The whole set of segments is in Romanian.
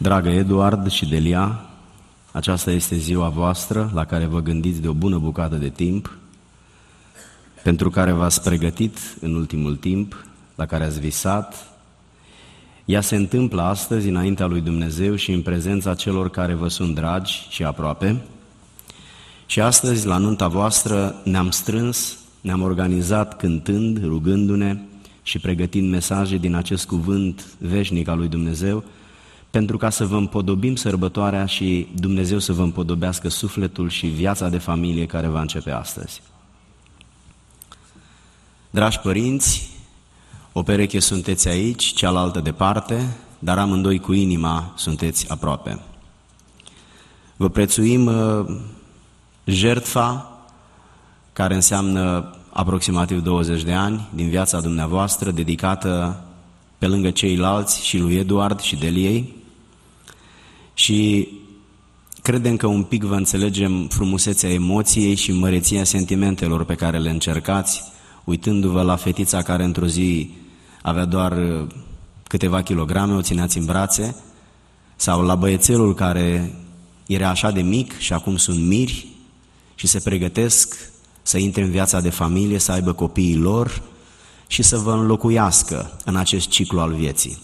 Dragă Eduard și Delia, aceasta este ziua voastră la care vă gândiți de o bună bucată de timp, pentru care v-ați pregătit în ultimul timp, la care ați visat. Ea se întâmplă astăzi înaintea lui Dumnezeu și în prezența celor care vă sunt dragi și aproape. Și astăzi, la nunta voastră, ne-am strâns, ne-am organizat cântând, rugându-ne și pregătind mesaje din acest cuvânt veșnic al lui Dumnezeu, pentru ca să vă împodobim sărbătoarea și Dumnezeu să vă împodobească sufletul și viața de familie care va începe astăzi. Dragi părinți, o pereche sunteți aici, cealaltă departe, dar amândoi cu inima sunteți aproape. Vă prețuim jertfa care înseamnă aproximativ 20 de ani din viața dumneavoastră, dedicată pe lângă ceilalți și lui Eduard și Deliei, și credem că un pic vă înțelegem frumusețea emoției și măreția sentimentelor pe care le încercați, uitându-vă la fetița care într-o zi avea doar câteva kilograme, o țineați în brațe, sau la băiețelul care era așa de mic și acum sunt miri și se pregătesc să intre în viața de familie, să aibă copiii lor și să vă înlocuiască în acest ciclu al vieții.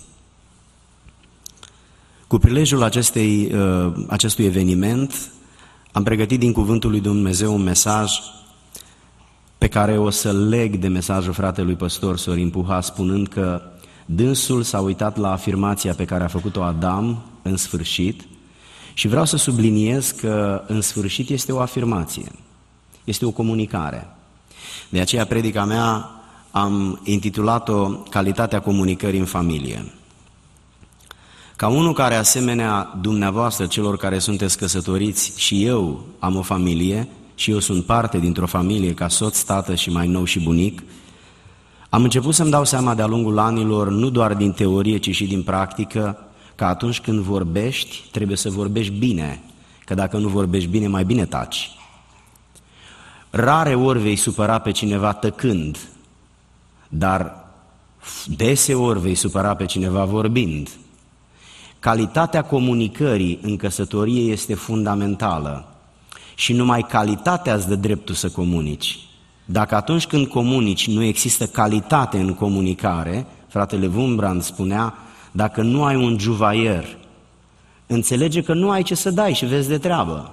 Cu prilejul acestui eveniment am pregătit din Cuvântul lui Dumnezeu un mesaj pe care o să-l leg de mesajul fratelui păstor Sorin Puha, spunând că dânsul s-a uitat la afirmația pe care a făcut-o Adam în sfârșit și vreau să subliniez că în sfârșit este o afirmație, este o comunicare. De aceea predica mea am intitulat-o Calitatea comunicării în familie. Ca unul care, asemenea dumneavoastră, celor care sunteți căsătoriți, și eu am o familie și eu sunt parte dintr-o familie ca soț, tată și mai nou și bunic, am început să-mi dau seama de-a lungul anilor, nu doar din teorie, ci și din practică, că atunci când vorbești, trebuie să vorbești bine, că dacă nu vorbești bine, mai bine taci. Rare ori vei supăra pe cineva tăcând, dar deseori vei supăra pe cineva vorbind. Calitatea comunicării în căsătorie este fundamentală și numai calitatea îți dă dreptul să comunici. Dacă atunci când comunici nu există calitate în comunicare, fratele Wurmbrand spunea, dacă nu ai un juvaier, înțelege că nu ai ce să dai și vezi de treabă.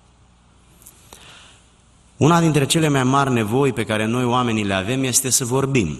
Una dintre cele mai mari nevoi pe care noi oamenii le avem este să vorbim.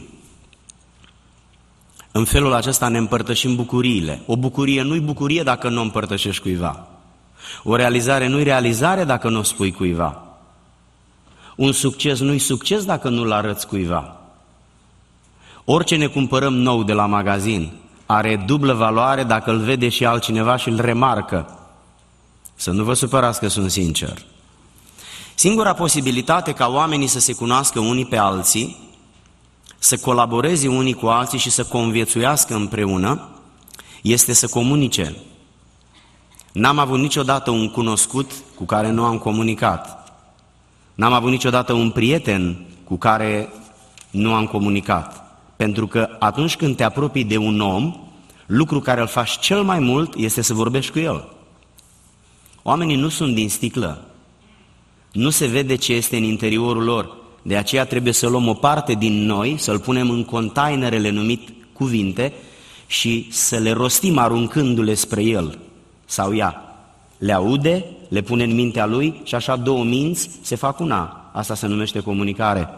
În felul acesta ne împărtășim bucuriile. O bucurie nu-i bucurie dacă nu o împărtășești cuiva. O realizare nu-i realizare dacă nu o spui cuiva. Un succes nu-i succes dacă nu-l arăți cuiva. Orice ne cumpărăm nou de la magazin are dublă valoare dacă îl vede și altcineva și îl remarcă. Să nu vă supărați că sunt sincer. Singura posibilitate ca oamenii să se cunoască unii pe alții, să colaboreze unii cu alții și să conviețuiască împreună, este să comunice. N-am avut niciodată un cunoscut cu care nu am comunicat. N-am avut niciodată un prieten cu care nu am comunicat. Pentru că atunci când te apropii de un om, lucru care îl faci cel mai mult este să vorbești cu el. Oamenii nu sunt din sticlă. Nu se vede ce este în interiorul lor. De aceea trebuie să luăm o parte din noi, să-l punem în containerele numit cuvinte și să le rostim aruncându-le spre el sau ea. Le aude, le pune în mintea lui și așa două minți se fac una. Asta se numește comunicare.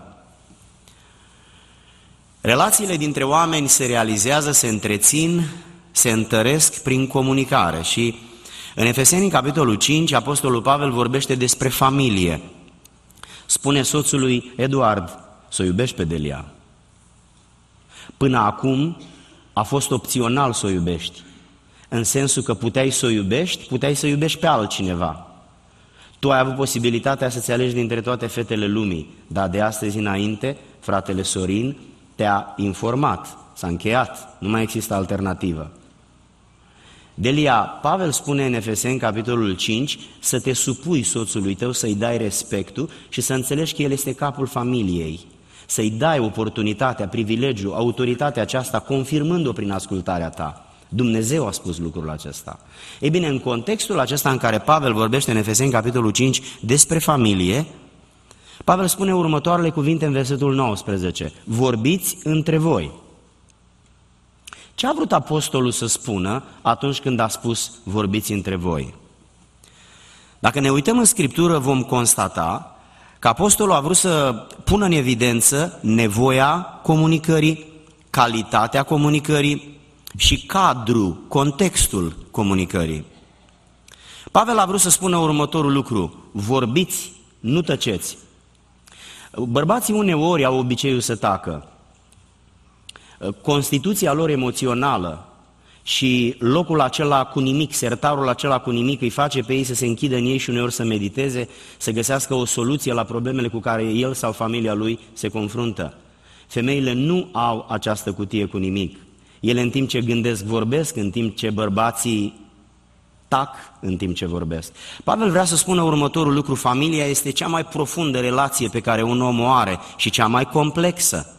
Relațiile dintre oameni se realizează, se întrețin, se întăresc prin comunicare și în Efeseni, în capitolul 5, Apostolul Pavel vorbește despre familie. Spune soțului Eduard să o iubești pe Delia. Până acum a fost opțional să o iubești, în sensul că puteai să o iubești, puteai să iubești pe altcineva. Tu ai avut posibilitatea să-ți alegi dintre toate fetele lumii, dar de astăzi înainte, fratele Sorin te-a informat, s-a încheiat, nu mai există alternativă. Delia, Pavel spune în Efeseni, capitolul 5, să te supui soțului tău, să-i dai respectul și să înțelegi că el este capul familiei. Să-i dai oportunitatea, privilegiul, autoritatea aceasta, confirmând-o prin ascultarea ta. Dumnezeu a spus lucrul acesta. Ei bine, în contextul acesta în care Pavel vorbește în Efeseni, capitolul 5, despre familie, Pavel spune următoarele cuvinte în versetul 19. Vorbiți între voi. Ce a vrut apostolul să spună atunci când a spus vorbiți între voi? Dacă ne uităm în Scriptură, vom constata că apostolul a vrut să pună în evidență nevoia comunicării, calitatea comunicării și cadrul, contextul comunicării. Pavel a vrut să spună următorul lucru: vorbiți, nu tăceți. Bărbații uneori au obiceiul să tacă. Constituția lor emoțională și locul acela cu nimic, sertarul acela cu nimic îi face pe ei să se închidă în ei și uneori să mediteze, să găsească o soluție la problemele cu care el sau familia lui se confruntă. Femeile nu au această cutie cu nimic. Ele în timp ce gândesc vorbesc, în timp ce bărbații tac în timp ce vorbesc. Pavel vrea să spună următorul lucru: familia este cea mai profundă relație pe care un om o are și cea mai complexă.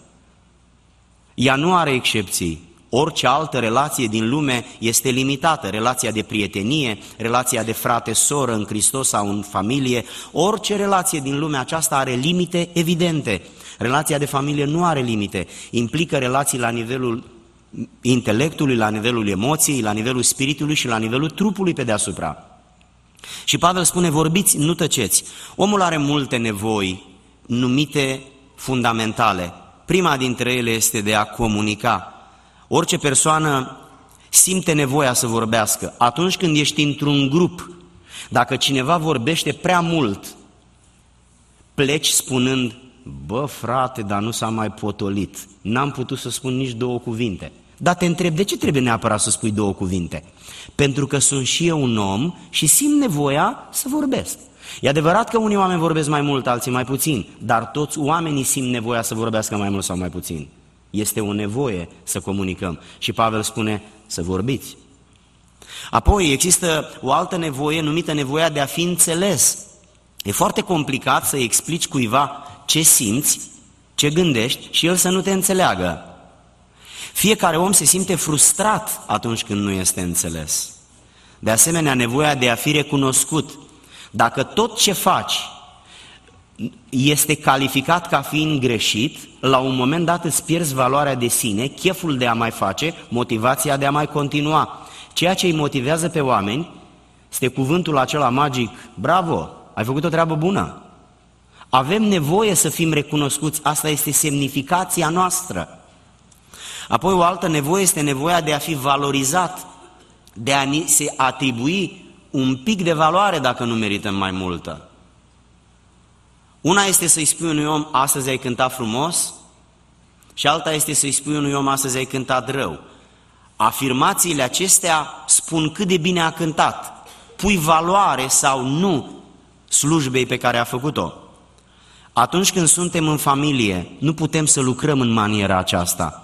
Ea nu are excepții. Orice altă relație din lume este limitată. Relația de prietenie, relația de frate-soră în Hristos sau în familie, orice relație din lumea aceasta are limite evidente. Relația de familie nu are limite. Implică relații la nivelul intelectului, la nivelul emoției, la nivelul spiritului și la nivelul trupului pe deasupra. Și Pavel spune: vorbiți, nu tăceți. Omul are multe nevoi numite fundamentale. Prima dintre ele este de a comunica. Orice persoană simte nevoia să vorbească. Atunci când ești într-un grup, dacă cineva vorbește prea mult, pleci spunând: bă, frate, dar nu s-a mai potolit, n-am putut să spun nici două cuvinte. Dar te întreb, de ce trebuie neapărat să spui două cuvinte? Pentru că sunt și eu un om și simt nevoia să vorbesc. E adevărat că unii oameni vorbesc mai mult, alții mai puțin, dar toți oamenii simt nevoia să vorbească mai mult sau mai puțin. Este o nevoie să comunicăm. Și Pavel spune să vorbiți. Apoi există o altă nevoie numită nevoia de a fi înțeles. E foarte complicat să explici cuiva ce simți, ce gândești și el să nu te înțeleagă. Fiecare om se simte frustrat atunci când nu este înțeles. De asemenea, nevoia de a fi recunoscut. Dacă tot ce faci este calificat ca fiind greșit, la un moment dat îți pierzi valoarea de sine, cheful de a mai face, motivația de a mai continua. Ceea ce îi motivează pe oameni este cuvântul acela magic: bravo, ai făcut o treabă bună. Avem nevoie să fim recunoscuți, asta este semnificația noastră. Apoi o altă nevoie este nevoia de a fi valorizat, de a ni se atribui un pic de valoare dacă nu merităm mai multă. Una este să-i spui unui om: astăzi ai cântat frumos, și alta este să-i spui unui om: astăzi ai cântat rău. Afirmațiile acestea spun cât de bine a cântat. Pui valoare sau nu slujbei pe care a făcut-o. Atunci când suntem în familie, nu putem să lucrăm în maniera aceasta.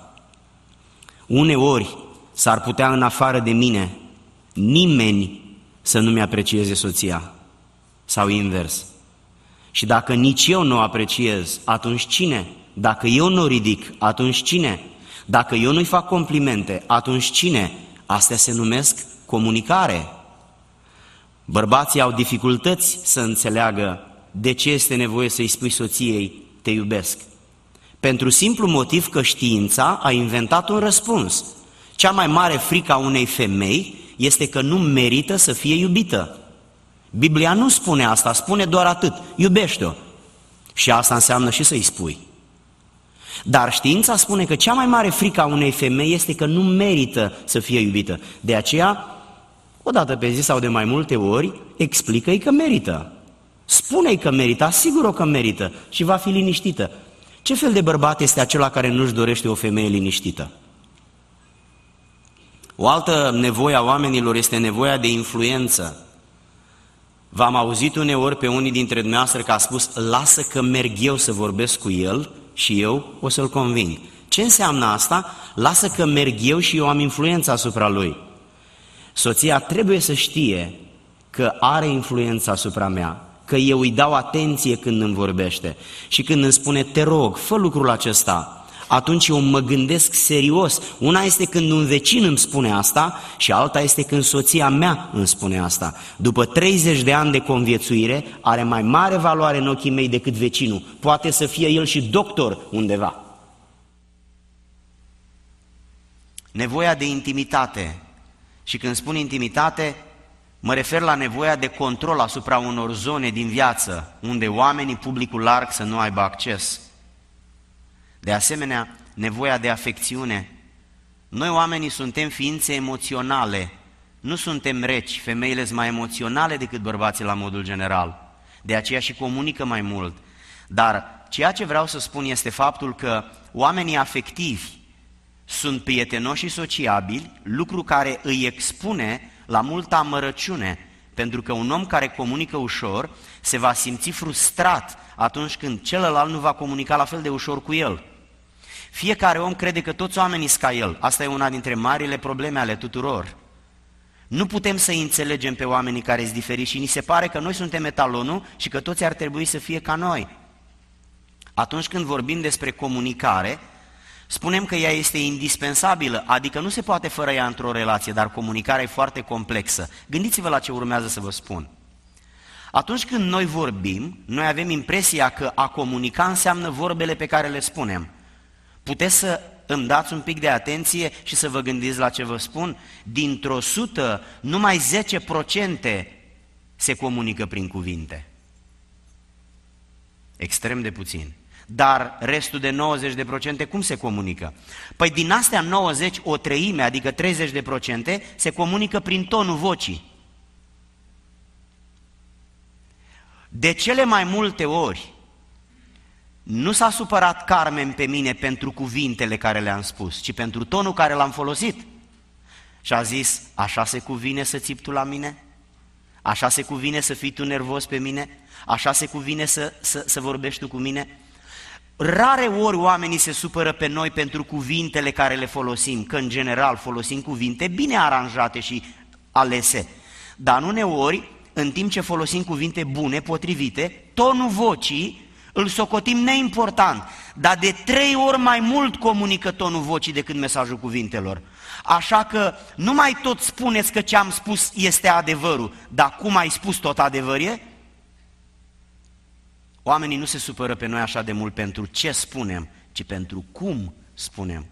Uneori s-ar putea, în afară de mine, nimeni să nu-mi aprecieze soția sau invers. Și dacă nici eu nu o apreciez, atunci cine? Dacă eu nu o ridic, atunci cine? Dacă eu nu-i fac complimente, atunci cine? Astea se numesc comunicare. Bărbații au dificultăți să înțeleagă de ce este nevoie să-i spui soției: te iubesc. Pentru simplu motiv că știința a inventat un răspuns. Cea mai mare frică a unei femei este că nu merită să fie iubită. Biblia nu spune asta, spune doar atât: iubește-o. Și asta înseamnă și să-i spui. Dar știința spune că cea mai mare frică a unei femei este că nu merită să fie iubită. De aceea, o dată pe zi sau de mai multe ori, explică-i că merită. Spune-i că merită, asigură-o că merită și va fi liniștită. Ce fel de bărbat este acela care nu-și dorește o femeie liniștită? O altă nevoie a oamenilor este nevoia de influență. V-am auzit uneori pe unii dintre dumneavoastră că a spus: lasă că merg eu să vorbesc cu el și eu o să-l conving. Ce înseamnă asta? Lasă că merg eu și eu am influența asupra lui. Soția trebuie să știe că are influența asupra mea, că eu îi dau atenție când îmi vorbește și când îmi spune: te rog, fă lucrul acesta, atunci eu mă gândesc serios. Una este când un vecin îmi spune asta și alta este când soția mea îmi spune asta. După 30 de ani de conviețuire, are mai mare valoare în ochii mei decât vecinul. Poate să fie el și doctor undeva. Nevoia de intimitate. Și când spun intimitate, mă refer la nevoia de control asupra unor zone din viață, unde oamenii, publicul larg, să nu aibă acces. De asemenea, nevoia de afecțiune. Noi oamenii suntem ființe emoționale, nu suntem reci, femeile sunt mai emoționale decât bărbații la modul general, de aceea și comunică mai mult. Dar ceea ce vreau să spun este faptul că oamenii afectivi sunt prietenoși și sociabili, lucru care îi expune la multă amărăciune, pentru că un om care comunică ușor se va simți frustrat atunci când celălalt nu va comunica la fel de ușor cu el. Fiecare om crede că toți oamenii sunt ca el. Asta e una dintre marile probleme ale tuturor. Nu putem să înțelegem pe oamenii care sunt diferiți și ni se pare că noi suntem etalonul și că toți ar trebui să fie ca noi. Atunci când vorbim despre comunicare, spunem că ea este indispensabilă, adică nu se poate fără ea într-o relație, dar comunicarea e foarte complexă. Gândiți-vă la ce urmează să vă spun. Atunci când noi vorbim, noi avem impresia că a comunica înseamnă vorbele pe care le spunem. Puteți să îmi dați un pic de atenție și să vă gândiți la ce vă spun? Dintr-o 100, numai 10% se comunică prin cuvinte. Extrem de puțin. Dar restul de 90% cum se comunică? Păi din astea 90, o treime, adică 30%, se comunică prin tonul vocii. De cele mai multe ori, nu s-a supărat Carmen pe mine pentru cuvintele care le-am spus, ci pentru tonul care l-am folosit. Și a zis, așa se cuvine să țipi tu la mine? Așa se cuvine să fii tu nervos pe mine? Așa se cuvine să vorbești tu cu mine? Rare ori oamenii se supără pe noi pentru cuvintele care le folosim, că în general folosim cuvinte bine aranjate și alese, dar uneori, în timp ce folosim cuvinte bune, potrivite, tonul vocii îl socotim neimportant, dar de 3 ori mai mult comunică tonul vocii decât mesajul cuvintelor. Așa că nu mai tot spuneți că ce am spus este adevărul, dar cum ai spus tot adevăr e? Oamenii nu se supără pe noi așa de mult pentru ce spunem, ci pentru cum spunem.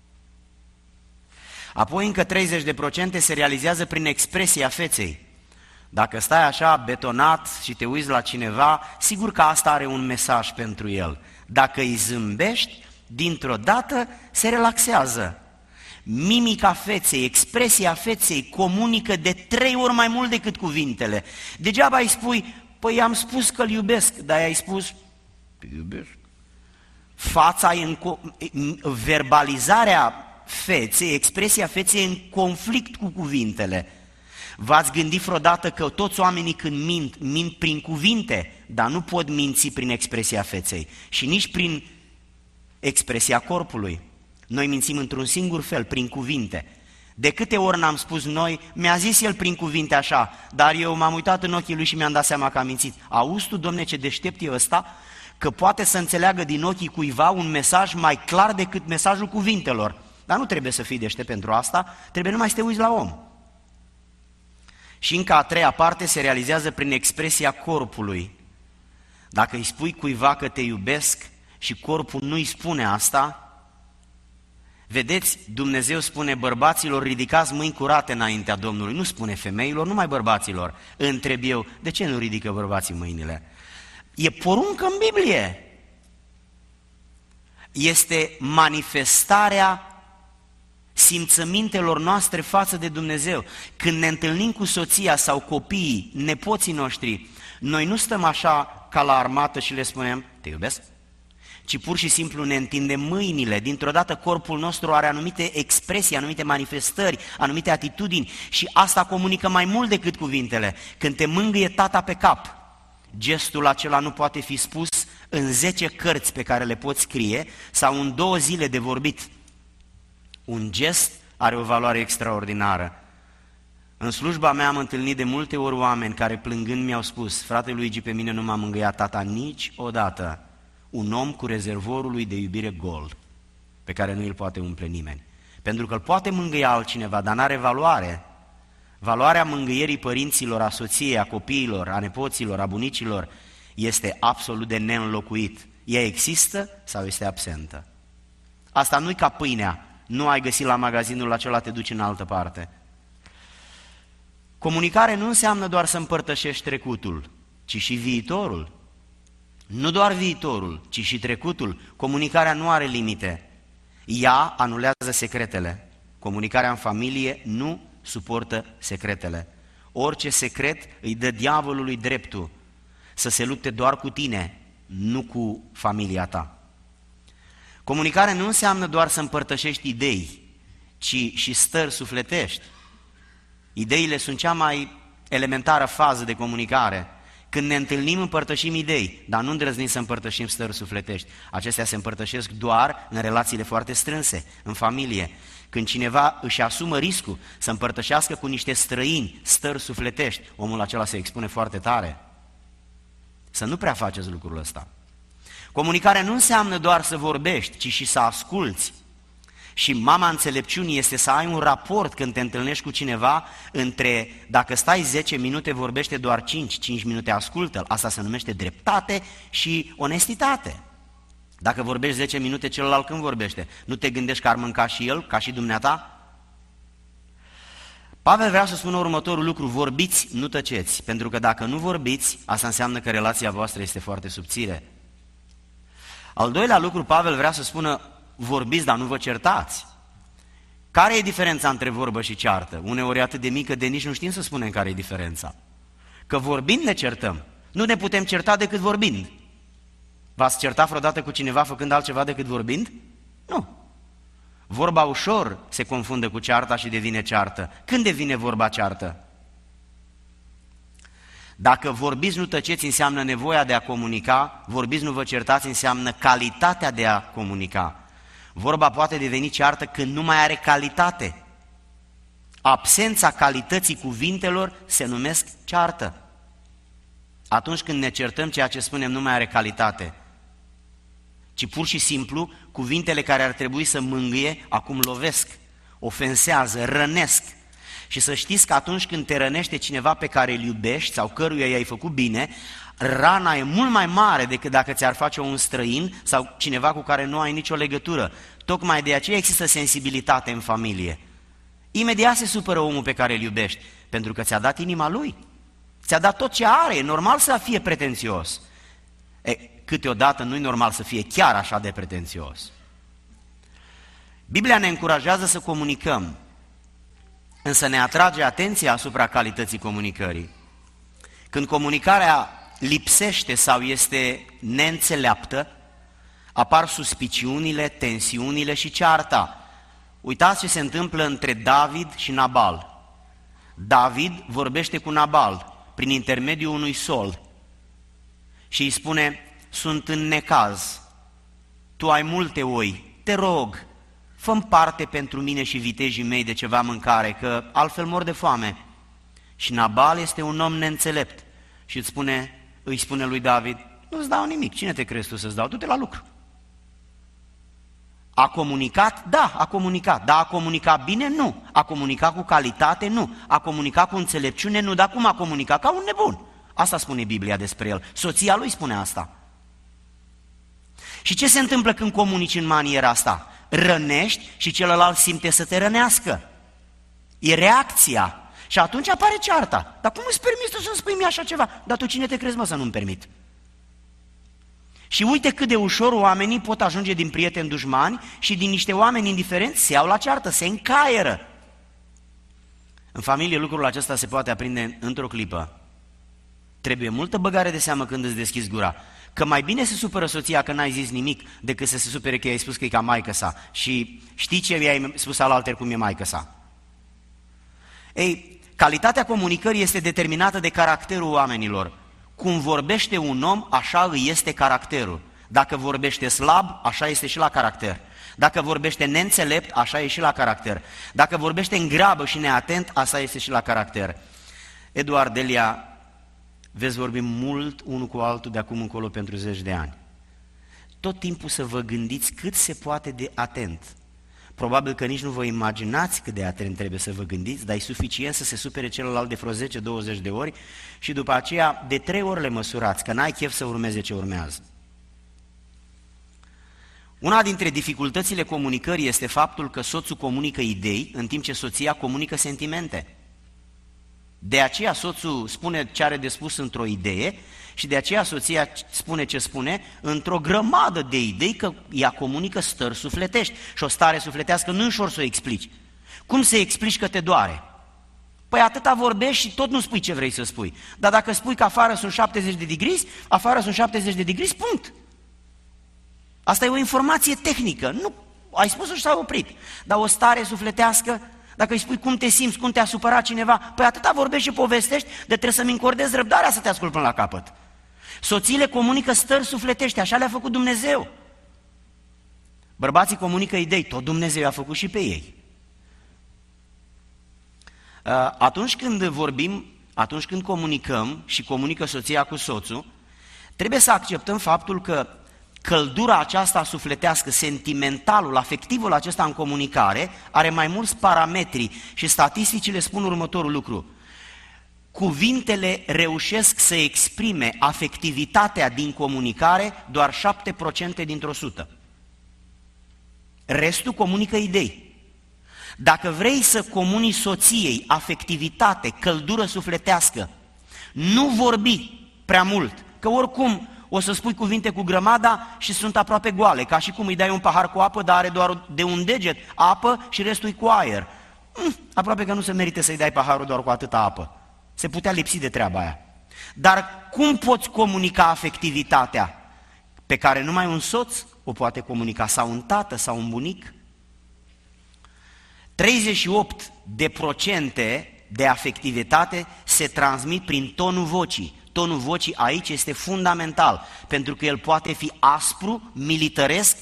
Apoi încă 30% se realizează prin expresia feței. Dacă stai așa betonat și te uiți la cineva, sigur că asta are un mesaj pentru el. Dacă îi zâmbești, dintr-o dată se relaxează. Mimica feței, expresia feței comunică de 3 ori mai mult decât cuvintele. Degeaba îi spui, păi i-am spus că îl iubesc, dar i-ai spus, îl iubesc. Fața e verbalizarea feței, expresia feței e în conflict cu cuvintele. V-ați gândit vreodată că toți oamenii când mint prin cuvinte, dar nu pot minți prin expresia feței și nici prin expresia corpului. Noi mințim într-un singur fel, prin cuvinte. De câte ori n-am spus noi, mi-a zis el prin cuvinte așa, dar eu m-am uitat în ochii lui și mi-am dat seama că am mințit. Auzi tu, Domne, ce deștept e ăsta? Că poate să înțeleagă din ochii cuiva un mesaj mai clar decât mesajul cuvintelor. Dar nu trebuie să fii deștept pentru asta, trebuie numai să te uiți la om. Și încă a treia parte se realizează prin expresia corpului. Dacă îi spui cuiva că te iubesc și corpul nu îi spune asta, vedeți, Dumnezeu spune bărbaților, ridicați mâini curate înaintea Domnului, nu spune femeilor, numai bărbaților. Întreb eu, de ce nu ridică bărbații mâinile? E poruncă în Biblie. Este manifestarea simțămintelor noastre față de Dumnezeu. Când ne întâlnim cu soția sau copiii, nepoții noștri, noi nu stăm așa ca la armată și le spunem, te iubesc? Ci pur și simplu ne întindem mâinile. Dintr-o dată corpul nostru are anumite expresii, anumite manifestări, anumite atitudini și asta comunică mai mult decât cuvintele. Când te mângâie tata pe cap, gestul acela nu poate fi spus în 10 cărți pe care le poți scrie sau în 2 zile de vorbit. Un gest are o valoare extraordinară. În slujba mea am întâlnit de multe ori oameni care plângând mi-au spus, frate Luigi, pe mine nu m-a mângâiat tata niciodată. Un om cu rezervorul lui de iubire gol. pe care nu îl poate umple nimeni. Pentru că îl poate mângâia altcineva, dar n-are valoare. Valoarea mângâierii părinților, a soției, a copiilor, a nepoților, a bunicilor este absolut de neînlocuit. Ea există sau este absentă. Asta nu-i ca pâinea, nu ai găsit la magazinul acela, te duci în altă parte. Comunicare nu înseamnă doar să împărtășești trecutul, ci și viitorul. Nu doar viitorul, ci și trecutul. Comunicarea nu are limite. Ea anulează secretele. Comunicarea în familie nu suportă secretele. Orice secret îi dă diavolului dreptul să se lupte doar cu tine, nu cu familia ta. Comunicarea nu înseamnă doar să împărtășești idei, ci și stări sufletești. Ideile sunt cea mai elementară fază de comunicare. Când ne întâlnim, împărtășim idei, dar nu îndrăznim să împărtășim stări sufletești. Acestea se împărtășesc doar în relațiile foarte strânse, în familie. Când cineva își asumă riscul să împărtășească cu niște străini stări sufletești, omul acela se expune foarte tare. Să nu prea faceți lucrul ăsta. Comunicarea nu înseamnă doar să vorbești, ci și să asculți. Și mama înțelepciunii este să ai un raport când te întâlnești cu cineva între, dacă stai 10 minute, vorbește doar 5 minute, ascultă-l. Asta se numește dreptate și onestitate. Dacă vorbești 10 minute, celălalt când vorbește? Nu te gândești că ar mânca și el, ca și dumneata? Pavel vrea să spună următorul lucru: vorbiți, nu tăceți, pentru că dacă nu vorbiți, asta înseamnă că relația voastră este foarte subțire. Al doilea lucru, Pavel vrea să spună: vorbiți, dar nu vă certați. Care e diferența între vorbă și ceartă? Uneori e atât de mică de nici nu știm să spunem care e diferența. Că vorbind ne certăm. Nu ne putem certa decât vorbind. V-ați certat vreodată cu cineva făcând altceva decât vorbind? Nu. Vorba ușor se confundă cu cearta și devine ceartă. Când devine vorba ceartă? Dacă vorbiți, nu tăceți, înseamnă nevoia de a comunica, vorbiți, nu vă certați, înseamnă calitatea de a comunica. Vorba poate deveni ceartă când nu mai are calitate. Absența calității cuvintelor se numesc ceartă. Atunci când ne certăm, ceea ce spunem nu mai are calitate, ci pur și simplu cuvintele care ar trebui să mângâie, acum lovesc, ofensează, rănesc. Și să știți că atunci când te rănește cineva pe care îl iubești sau căruia i-ai făcut bine, rana e mult mai mare decât dacă ți-ar face un străin sau cineva cu care nu ai nicio legătură. Tocmai de aceea există sensibilitate în familie. Imediat se supără omul pe care îl iubești, pentru că ți-a dat inima lui. Ți-a dat tot ce are, e normal să fie pretențios. Câteodată nu e normal să fie chiar așa de pretențios. Biblia ne încurajează să comunicăm, însă ne atrage atenția asupra calității comunicării. Când comunicarea lipsește sau este neînțeleaptă, apar suspiciunile, tensiunile și cearta. Uitați ce se întâmplă între David și Nabal. David vorbește cu Nabal prin intermediul unui sol și îi spune: sunt în necaz, tu ai multe oi, te rog, fă-mi parte pentru mine și vitejii mei de ceva mâncare, că altfel mor de foame. Și Nabal este un om neînțelept și îi spune lui David: nu-ți dau nimic, cine te crezi tu să-ți dau? Du-te la lucru. A comunicat? Da, a comunicat. Dar a comunicat bine? Nu. A comunicat cu calitate? Nu. A comunicat cu înțelepciune? Nu. Dar cum a comunicat? Ca un nebun. Asta spune Biblia despre el. Soția lui spune asta. Și ce se întâmplă când comunici în maniera asta? Rănești și celălalt simte să te rănească. E reacția. Și atunci apare cearta. Dar cum îți permiți tu să-mi spui mie așa ceva? Dar tu cine te crezi, mă, să nu-mi permit? Și uite cât de ușor oamenii pot ajunge din prieteni dușmani și din niște oameni indiferenți se iau la ceartă, se încaieră. În familie lucrul acesta se poate aprinde într-o clipă. Trebuie multă băgare de seamă când îți deschizi gura. Că mai bine se supără soția că n-ai zis nimic decât să se supere că i-ai spus că e ca maică-sa. Și știi ce i-ai spus alalter cum e maică-sa? Ei, calitatea comunicării este determinată de caracterul oamenilor. Cum vorbește un om, așa îi este caracterul. Dacă vorbește slab, așa este și la caracter. Dacă vorbește neînțelept, așa e și la caracter. Dacă vorbește în grabă și neatent, așa este și la caracter. Eduard, Delia, veți vorbi mult unul cu altul de acum încolo pentru 10 de ani. tot timpul să vă gândiți cât se poate de atent. Probabil că nici nu vă imaginați cât de atent trebuie să vă gândiți, dar e suficient să se supere celălalt de vreo 10-20 de ori și după aceea de 3 ori le măsurați, că n-ai chef să urmeze ce urmează. Una dintre dificultățile comunicării este faptul că soțul comunică idei, în timp ce soția comunică sentimente. De aceea soțul spune ce are de spus într-o idee și de aceea soția spune ce spune într-o grămadă de idei, că ea comunică stări sufletești. Și o stare sufletească nu e ușor să o explici. Cum să explici că te doare? Păi atâta vorbești și tot nu spui ce vrei să spui. Dar dacă spui că afară sunt 70 de degrees, afară sunt 70 de degrees, punct. Asta e o informație tehnică. Nu, ai spus-o și s-a oprit. Dar o stare sufletească, dacă îi spui cum te simți, cum te-a supărat cineva, păi atâta vorbești și povestești, de trebuie să-mi încordezi răbdarea să te ascult până la capăt. Soțiile comunică stări sufletești, așa le-a făcut Dumnezeu. Bărbații comunică idei, tot Dumnezeu i-a făcut și pe ei. Atunci când vorbim, atunci când comunicăm și comunică soția cu soțul, trebuie să acceptăm faptul că căldura aceasta sufletească, sentimentalul, afectivul acesta în comunicare are mai mulți parametri și statisticile spun următorul lucru. Cuvintele reușesc să exprime afectivitatea din comunicare doar 7% dintr-o 100. Restul comunică idei. Dacă vrei să comunici soției afectivitate, căldură sufletească, nu vorbi prea mult, că oricum o să spui cuvinte cu grămada și sunt aproape goale, ca și cum îi dai un pahar cu apă, dar are doar de un deget apă și restul e cu aer. Aproape că nu se merită să-i dai paharul doar cu atâta apă. Se putea lipsi de treaba aia. Dar cum poți comunica afectivitatea pe care numai un soț o poate comunica, sau un tată, sau un bunic? 38% de afectivitate se transmit prin tonul vocii. Tonul vocii aici este fundamental, pentru că el poate fi aspru, milităresc,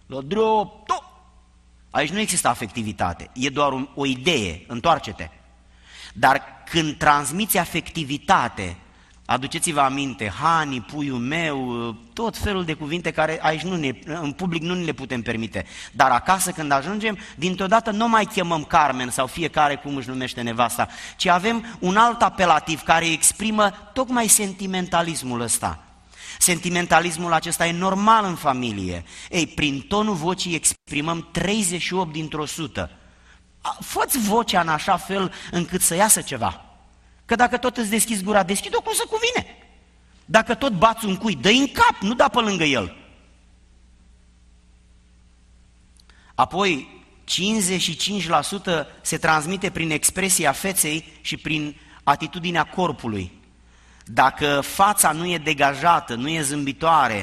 aici nu există afectivitate, e doar o idee, întoarce-te. Dar când transmiți afectivitate, aduceți-vă aminte, Hani, puiul meu, tot felul de cuvinte care aici în public nu ne le putem permite. Dar acasă când ajungem, dintr-o dată nu mai chemăm Carmen sau fiecare cum își numește nevasta, ci avem un alt apelativ care exprimă tocmai sentimentalismul ăsta. Sentimentalismul acesta e normal în familie. Ei, prin tonul vocii exprimăm 38 dintr-o 100. Fă-ți vocea în așa fel încât să iasă ceva. Că dacă tot îți deschizi gura, deschid-o cum se cuvine. Dacă tot bați un cui, dă-i în cap, nu da pe lângă el. Apoi, 55% se transmite prin expresia feței și prin atitudinea corpului. Dacă fața nu e degajată, nu e zâmbitoare,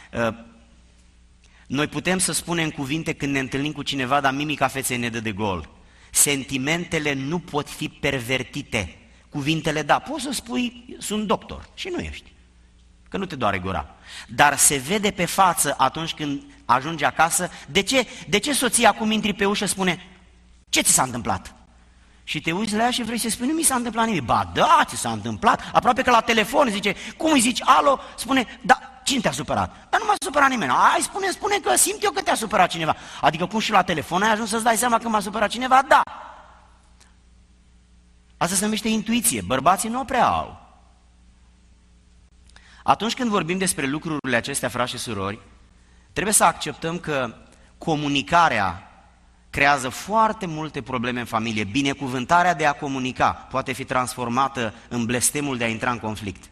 noi putem să spunem cuvinte când ne întâlnim cu cineva, dar mimica feței ne dă de gol. Sentimentele nu pot fi pervertite. Cuvintele, da, poți să spui, sunt doctor și nu ești, că nu te doare gura. Dar se vede pe față atunci când ajungi acasă, de ce soția acum intri pe ușă spune, ce ți s-a întâmplat? Și te uiți la ea și vrei să spui, nu mi s-a întâmplat nimic. Ba da, ți s-a întâmplat, aproape că la telefon zice, cum îi zici, alo, spune, da, cine te-a supărat? Dar nu m-a supărat nimeni. Hai, spune că simt eu că te-a supărat cineva. Adică cum și la telefon ai ajuns să-ți dai seama că m-a supărat cineva? Da. Asta se numește intuiție, bărbații nu o prea au. Atunci când vorbim despre lucrurile acestea, frați și surori, trebuie să acceptăm că comunicarea creează foarte multe probleme în familie. Binecuvântarea de a comunica poate fi transformată în blestemul de a intra în conflict.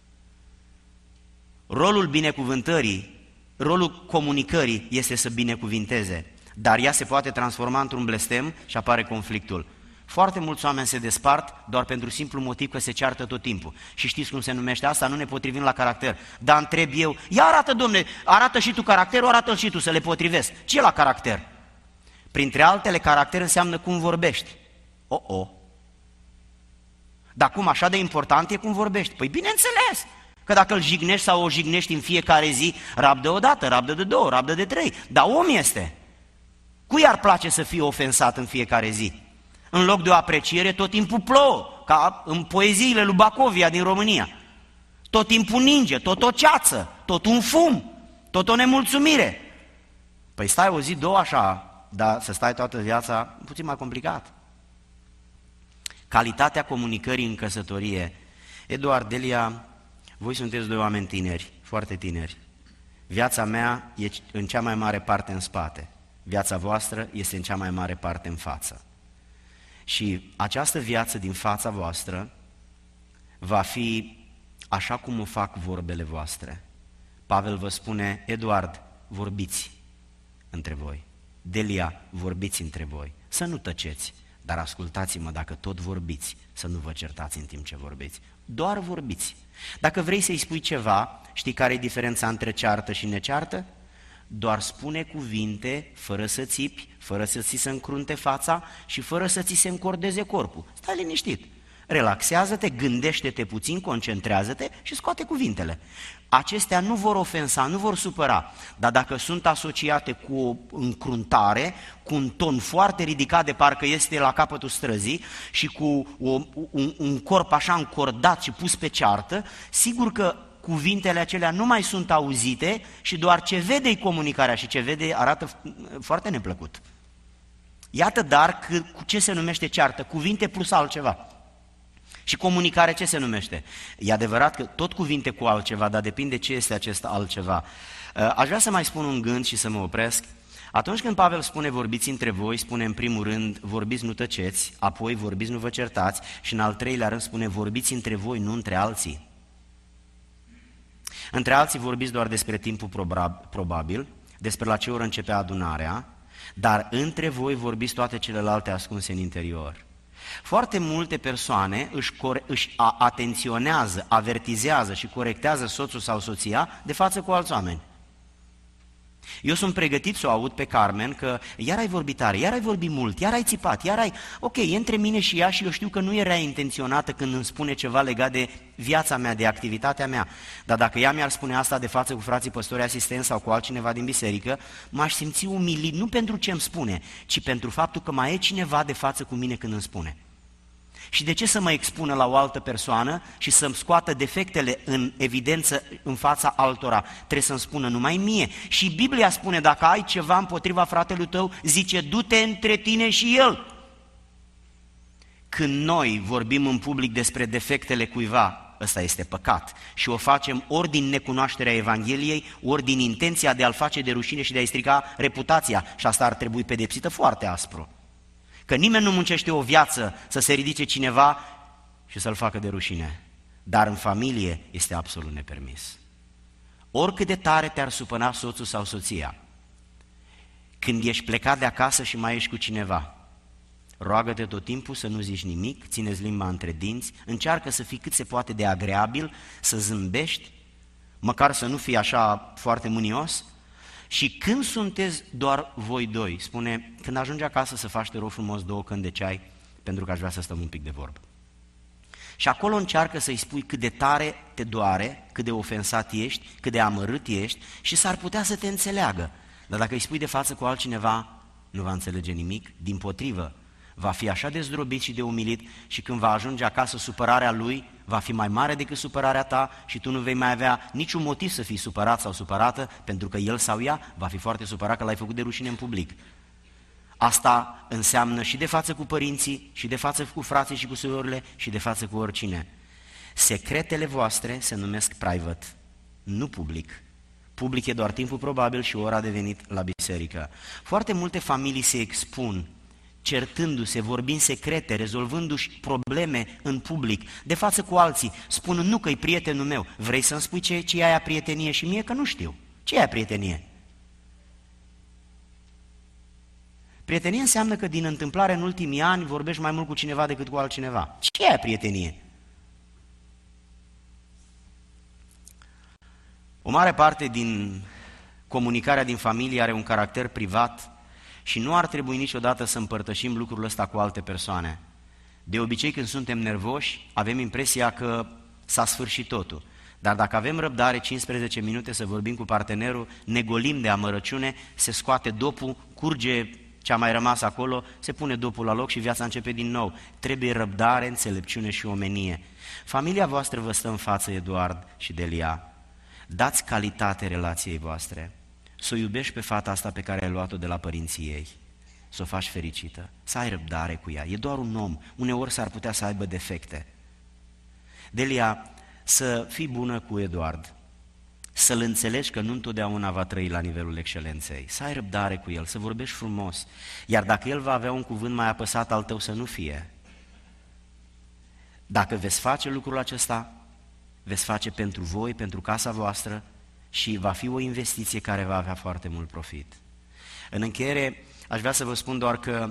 Rolul binecuvântării, rolul comunicării este să binecuvinteze, dar ea se poate transforma într-un blestem și apare conflictul. Foarte mulți oameni se despart doar pentru simplu motiv că se ceartă tot timpul. Și știți cum se numește asta? Nu ne potrivim la caracter. Dar întreb eu, ia arată, domne, arată și tu caracterul, arată-l și tu, să le potrivesc. Ce e la caracter? Printre altele, caracter înseamnă cum vorbești. Dar cum așa de important e cum vorbești? Păi bineînțeles, că dacă îl jignești sau o jignești în fiecare zi, rabdă o dată, rabdă de două, rabdă de trei. Dar om este. Cui ar place să fie ofensat în fiecare zi? În loc de o apreciere, tot timpul plouă, ca în poeziile lui Bacovia din România. Tot timpul ninge, tot o ceață, tot un fum, tot o nemulțumire. Păi stai o zi, două așa, dar să stai toată viața, puțin mai complicat. Calitatea comunicării în căsătorie. Eduard, Delia, voi sunteți doi oameni tineri, foarte tineri. Viața mea e în cea mai mare parte în spate. Viața voastră este în cea mai mare parte în față. Și această viață din fața voastră va fi așa cum o fac vorbele voastre. Pavel vă spune, Eduard, vorbiți între voi. Delia, vorbiți între voi. Să nu tăceți, dar ascultați-mă, dacă tot vorbiți, să nu vă certați în timp ce vorbiți. Doar vorbiți. Dacă vrei să-i spui ceva, știi care e diferența între ceartă și neceartă? Doar spune cuvinte fără să țipi, fără să ți se încrunte fața și fără să ți se încordeze corpul. Stai liniștit. Relaxează-te, gândește-te puțin, concentrează-te și scoate cuvintele. Acestea nu vor ofensa, nu vor supăra, dar dacă sunt asociate cu o încruntare, cu un ton foarte ridicat de parcă este la capătul străzii și cu un corp așa încordat și pus pe ceartă, sigur că cuvintele acelea nu mai sunt auzite și doar ce vede-i comunicarea și ce vede arată foarte neplăcut. Iată dar cu ce se numește ceartă, cuvinte plus altceva. Și comunicare ce se numește? E adevărat că tot cuvinte cu altceva, dar depinde ce este acest altceva. Aș vrea să mai spun un gând și să mă opresc. Atunci când Pavel spune vorbiți între voi, spune în primul rând vorbiți nu tăceți, apoi vorbiți nu vă certați și în al treilea rând spune vorbiți între voi, nu între alții. Între alții vorbiți doar despre timpul probabil, despre la ce oră începe adunarea, dar între voi vorbiți toate celelalte ascunse în interior. Foarte multe persoane își atenționează, avertizează și corectează soțul sau soția de față cu alți oameni. Eu sunt pregătit să o aud pe Carmen că iar ai vorbit tare, iar ai vorbit mult, iar ai țipat, iar ai... Ok, e între mine și ea și eu știu că nu era intenționată când îmi spune ceva legat de viața mea, de activitatea mea. Dar dacă ea mi-ar spune asta de față cu frații păstori asistenți sau cu altcineva din biserică, m-aș simți umilit, nu pentru ce îmi spune, ci pentru faptul că mai e cineva de față cu mine când îmi spune. Și de ce să mă expună la o altă persoană și să-mi scoată defectele în evidență în fața altora? Trebuie să-mi spună numai mie. Și Biblia spune, dacă ai ceva împotriva fratelui tău, zice, du-te între tine și el. Când noi vorbim în public despre defectele cuiva, ăsta este păcat. Și o facem ori din necunoașterea Evangheliei, ori din intenția de a-l face de rușine și de a-i strica reputația. Și asta ar trebui pedepsită foarte aspru. Că nimeni nu muncește o viață să se ridice cineva și să-l facă de rușine. Dar în familie este absolut nepermis. Oricât de tare te-ar supăna soțul sau soția, când ești plecat de acasă și mai ești cu cineva, roagă-te tot timpul să nu zici nimic, ține-ți limba între dinți, încearcă să fii cât se poate de agreabil, să zâmbești, măcar să nu fii așa foarte mânios. Și când sunteți doar voi doi, spune, când ajungi acasă să faci, te rog frumos, 2 căni de ceai, pentru că aș vrea să stăm un pic de vorbă. Și acolo încearcă să-i spui cât de tare te doare, cât de ofensat ești, cât de amărât ești și s-ar putea să te înțeleagă. Dar dacă îi spui de față cu altcineva, nu va înțelege nimic, dimpotrivă, va fi așa de zdrobit și de umilit și când va ajunge acasă, supărarea lui va fi mai mare decât supărarea ta și tu nu vei mai avea niciun motiv să fii supărat sau supărată, pentru că el sau ea va fi foarte supărat că l-ai făcut de rușine în public. Asta înseamnă și de față cu părinții, și de față cu frații și cu surorile, și de față cu oricine. Secretele voastre se numesc private, nu public. Public e doar timpul probabil și ora de venit la biserică. Foarte multe familii se expun certându-se, vorbind secrete, rezolvându-și probleme în public, de față cu alții, spunând nu că-i prietenul meu. Vrei să-mi spui ce e aia prietenie și mie? Că nu știu. Ce e aia prietenie? Prietenie înseamnă că din întâmplare în ultimii ani vorbești mai mult cu cineva decât cu altcineva. Ce e aia prietenie? O mare parte din comunicarea din familie are un caracter privat și nu ar trebui niciodată să împărtășim lucrul ăsta cu alte persoane. De obicei, când suntem nervoși, avem impresia că s-a sfârșit totul. Dar dacă avem răbdare 15 minute să vorbim cu partenerul, ne golim de amărăciune, se scoate dopul, curge ce a mai rămas acolo, se pune dopul la loc și viața începe din nou. Trebuie răbdare, înțelepciune și omenie. Familia voastră vă stă în față, Eduard și Delia. dați calitate relației voastre, să o iubești pe fata asta pe care ai luat-o de la părinții ei, să o faci fericită, să ai răbdare cu ea. E doar un om, uneori s-ar putea să aibă defecte. Delia, să fii bună cu Eduard, să-l înțelegi că nu întotdeauna va trăi la nivelul excelenței, să ai răbdare cu el, să vorbești frumos, iar dacă el va avea un cuvânt mai apăsat al tău, să nu fie. Dacă veți face lucrul acesta, veți face pentru voi, pentru casa voastră și va fi o investiție care va avea foarte mult profit. În încheiere, aș vrea să vă spun doar că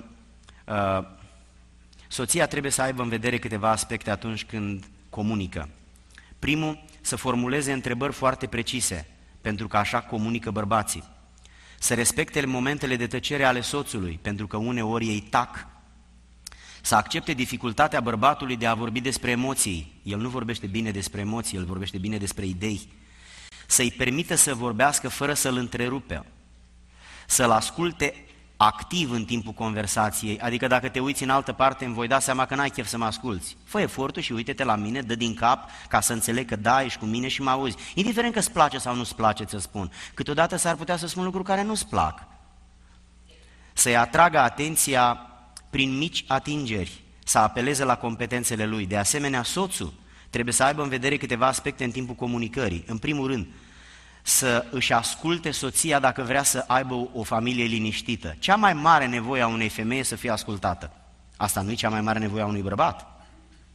soția trebuie să aibă în vedere câteva aspecte atunci când comunică. Primul, să formuleze întrebări foarte precise, pentru că așa comunică bărbații. Să respecte momentele de tăcere ale soțului, pentru că uneori ei tac. Să accepte dificultatea bărbatului de a vorbi despre emoții. El nu vorbește bine despre emoții, el vorbește bine despre idei. Să-i permită să vorbească fără să-l întrerupe. Să-l asculte activ în timpul conversației, adică dacă te uiți în altă parte îmi voi da seama că n-ai chef să mă asculți. Fă efortul și uite-te la mine, dă din cap ca să înțeleg că da, ești cu mine și mă auzi. Indiferent că îți place sau nu-ți place, ți-o spun. Câteodată s-ar putea să spun lucruri care nu-ți plac. Să-i atragă atenția prin mici atingeri, să apeleze la competențele lui. De asemenea, soțul trebuie să aibă în vedere câteva aspecte în timpul comunicării. În primul rând, să își asculte soția dacă vrea să aibă o familie liniștită. Cea mai mare nevoie a unei femei e să fie ascultată. Asta nu e cea mai mare nevoie a unui bărbat.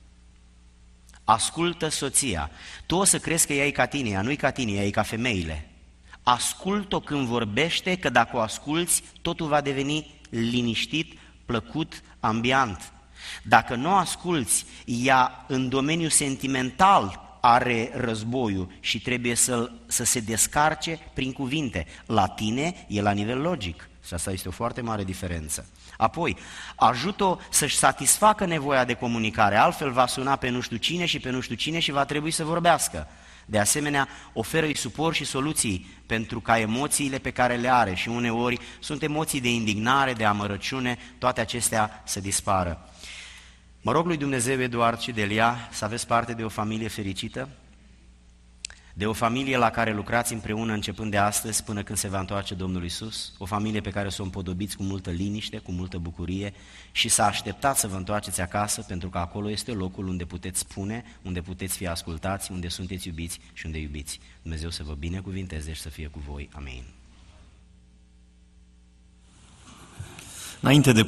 Ascultă soția. Tu o să crezi că ea e ca tine, ea nu e ca tine, ea e ca femeile. Ascult-o când vorbește, că dacă o asculți, totul va deveni liniștit, plăcut, ambiant. Dacă nu o asculți, ea în domeniul sentimental are războiul și trebuie să se descarce prin cuvinte. La tine e la nivel logic și asta este o foarte mare diferență. Apoi, ajută-o să-și satisfacă nevoia de comunicare, altfel va suna pe nu știu cine și pe nu știu cine și va trebui să vorbească. De asemenea, oferă-i suport și soluții pentru ca emoțiile pe care le are și uneori sunt emoții de indignare, de amărăciune, toate acestea să dispară. Mă rog lui Dumnezeu, Eduard și Delia, să aveți parte de o familie fericită, de o familie la care lucrați împreună începând de astăzi până când se va întoarce Domnul Iisus, o familie pe care să o împodobiți cu multă liniște, cu multă bucurie și să așteptați să vă întoarceți acasă, pentru că acolo este locul unde puteți spune, unde puteți fi ascultați, unde sunteți iubiți și unde iubiți. Dumnezeu să vă binecuvinteze și să fie cu voi. Amin. Înainte de